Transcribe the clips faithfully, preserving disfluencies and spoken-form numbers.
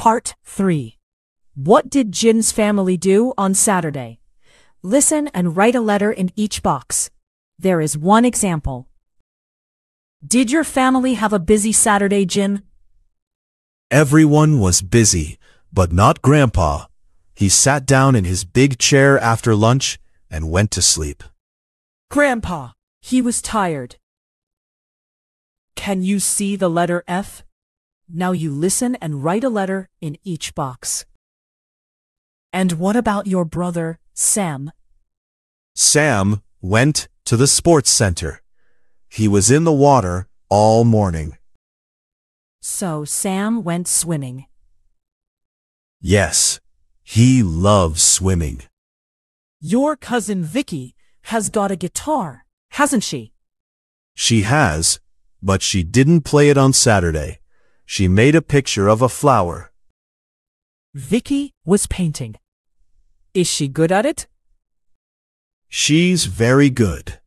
Part three. What did Jin's family do on Saturday? Listen and write a letter in each box. There is one example. Did your family have a busy Saturday, Jin? Everyone was busy, but not Grandpa. He sat down in his big chair after lunch and went to sleep. Grandpa, he was tired. Can you see the letter F? Now you listen and write a letter in each box. And what about your brother, Sam? Sam went to the sports center. He was in the water all morning. So Sam went swimming. Yes, he loves swimming. Your cousin Vicky has got a guitar, hasn't she? She has, but she didn't play it on Saturday. She made a picture of a flower. Vicky was painting. Is she good at it? She's very good.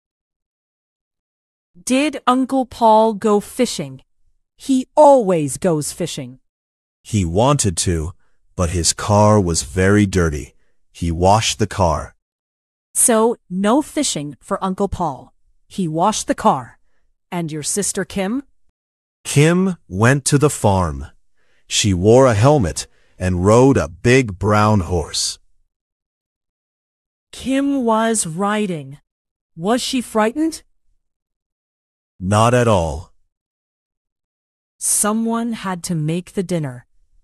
Did Uncle Paul go fishing? He always goes fishing. He wanted to, but his car was very dirty. He washed the car. So, no fishing for Uncle Paul. He washed the car. And your sister Kim? Kim went to the farm. She wore a helmet and rode a big brown horse. Kim was riding. Was she frightened? Not at all. Someone had to make the dinner.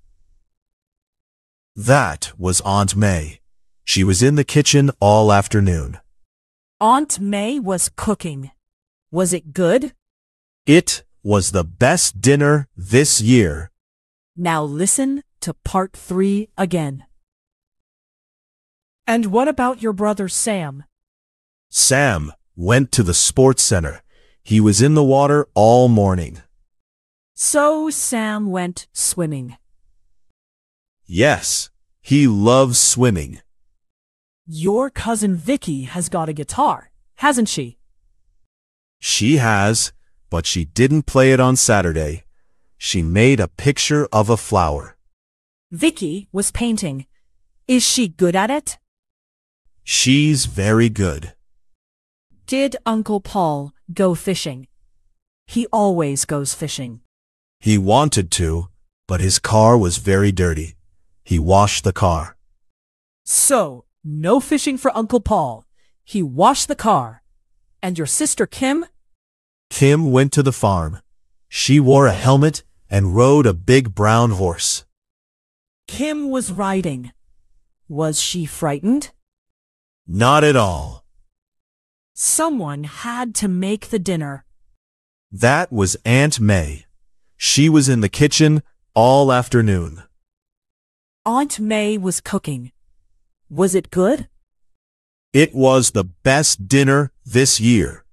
That was Aunt May. She was in the kitchen all afternoon. Aunt May was cooking. Was it good? It was the best dinner this year. Now listen to part three again. And what about your brother Sam? Sam went to the sports center. He was in the water all morning. So Sam went swimming. Yes, he loves swimming. Your cousin Vicky has got a guitar, hasn't she? She has, but she didn't play it on Saturday. She made a picture of a flower. Vicky was painting. Is she good at it? She's very good. Did Uncle Paul go fishing? He always goes fishing. He wanted to, but his car was very dirty. He washed the car. So, no fishing for Uncle Paul. He washed the car. And your sister Kim? Kim went to the farm. She wore a helmet and rode a big brown horse. Kim was riding. Was she frightened? Not at all. Someone had to make the dinner. That was Aunt May. She was in the kitchen all afternoon. Aunt May was cooking. Was it good? It was the best dinner this year.